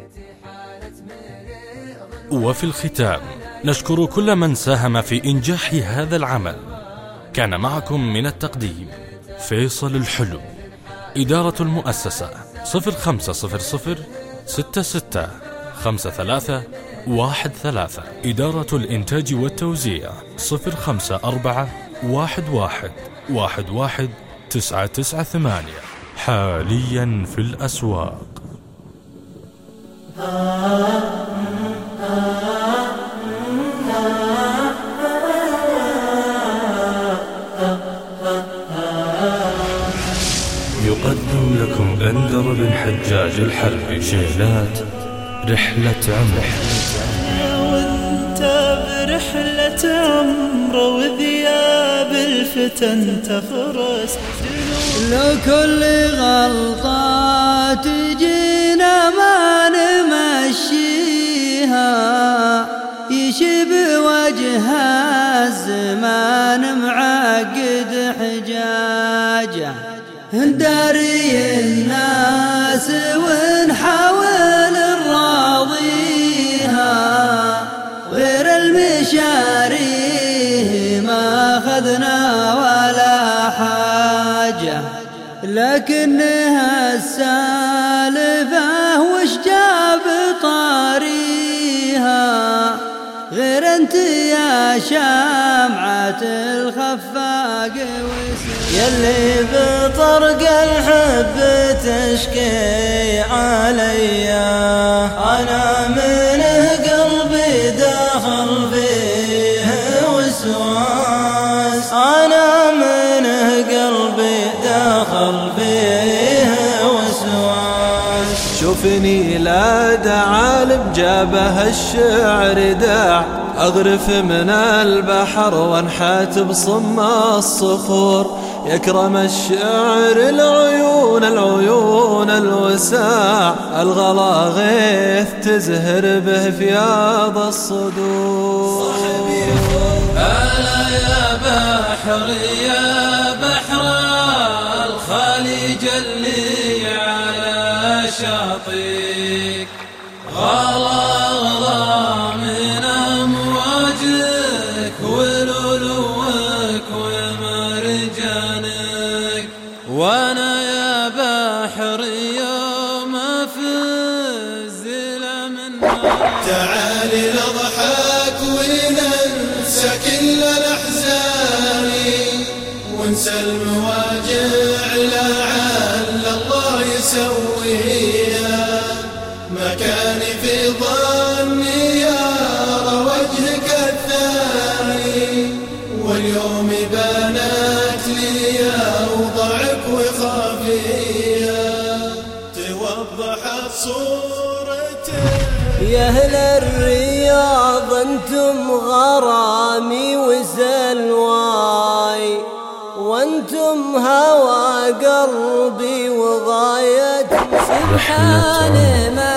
وفي الختام نشكر كل من ساهم في إنجاح هذا العمل. كان معكم من التقديم فيصل الحلو. إدارة المؤسسة 0500 66 53 13. إدارة الإنتاج والتوزيع 054 11 11 998. حاليا في الأسواق. يقدم لكم بندر بن حجاج الحربي شيلات رحلة عمر. وانت برحلة عمر وذياب الفتن تفرس، لو كل غلطة تجينا ما نمشيها، يشب وجه الزمان معقد حجاجه، نداري الناس ونحاول نراضيها، غير المشاريه ما أخذنا ولا حاجة، لكنها السالفة وش جاب طاريها، غير انت يا شمعة الخفاق يلي بطرق الحب تشكي عليا، أنا منه قلبي داخل فيه وسواس، أنا منه قلبي داخل فيه وسواس. شوفني لا دعالب جابه الشعر داع، أغرف من البحر وانحات بصم الصخور، يكرم الشعر العيون العيون الوساع، الغلا غيث تزهر به فياض الصدور. ألا يا بحر يا بحر الخليج اللي على شاطئك، غلا غلا من أمواجك ولؤلؤك ومرجانك، وأنا يا بحر يوم أفز من تعالي نضحك وننسى كل الأحزان، ونسى المواجع لعل الله يسويها، مكاني في ظني يرى وجهك الثاني، واليوم بانت لي أوضعك وخافية، توضحت صورتك. يا أهل الرياض انتم غرامي وسلواي، وانتم هوى قلبي وغاية سبحان ما